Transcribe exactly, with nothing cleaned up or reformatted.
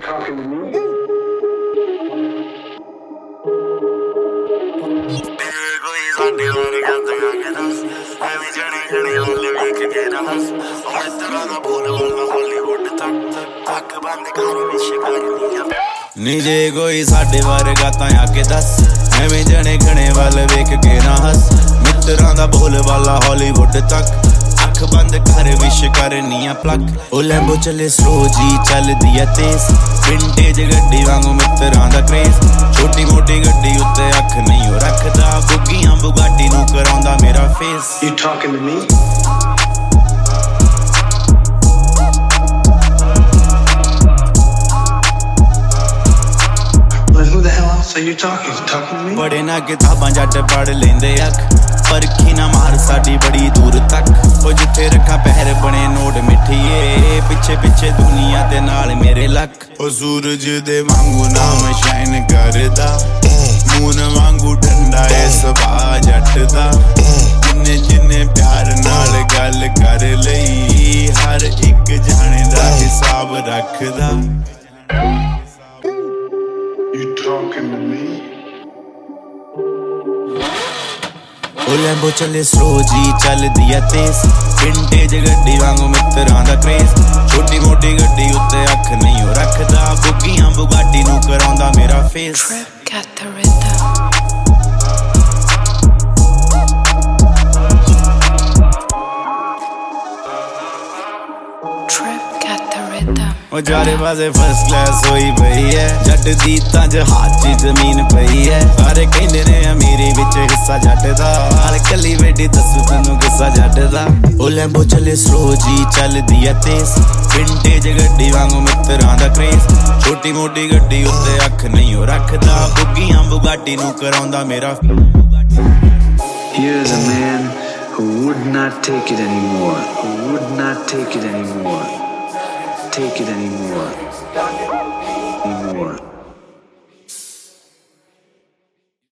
talking to me? नीजे कोई साडे वर्गा तां आके दस एवें जने खणे वाल वेख के ना हस मित्रां दा बोल वाला हॉलीवुड तक अख बंद कर विश करनिया प्लक ओ लैम्बो चले स्लो जी चलदी ऐ तेज विंटेज गड्डी वांगू मित्रां दा क्रेज छोटी मोटी गड्डी उत्ते अख नहीं ओ रखदा बुग्गियां बुगाटी नू कराउंदा मेरा face You talking to me? Who the hell else are you talking? You talking to me? बड़े ना किताबां जट पढ़ लेंदे अख परखी ना मार साडी बड़ी दूर तक ओ जिथे रखा पैर बने नोट मिठिए पिछे पिछे दुनिया दे नाल मेरे लक ओ सूरज दे वांगू नाम शाइन करदा मून वांगू ठंडा ए सबा जट दा जिन्ने जिन्ने प्यार नाल गल कर लई हर एक जाने दा हिसाब रखदा You talking to me? ओ लैम्बो चले स्लो जी चलदी ऐ तेज विंटेज गड्डी वांगू मित्रां दा क्रेज छोटी मोटी गड्डी उत्ते अख नहीं ओ रखदा बुग्गियां बुगाटी नू कराउंदा मेरा face Trip got the rhythm. Trip got the rhythm. ओ चारे पासे फर्स्ट क्लास होई पई है जट दी तां जहाज च जमीन पई है सारे कहंदे ने अमीरी विच हिस्सा जट दा नाल कली वेडी दस्सू तैनू किस्सा जट दा ओ लैम्बो चले स्लो जी चलदी ऐ तेज विंटेज गड्डी वांगू मित्रां दा क्रेज छोटी मोटी गड्डी उत्ते अख नहीं ओ रखदा बुग्गियां बुगाटी नू कराउंदा मेरा Here's a man who would not take it anymore, who would not take it anymore, take it anymore, anymore.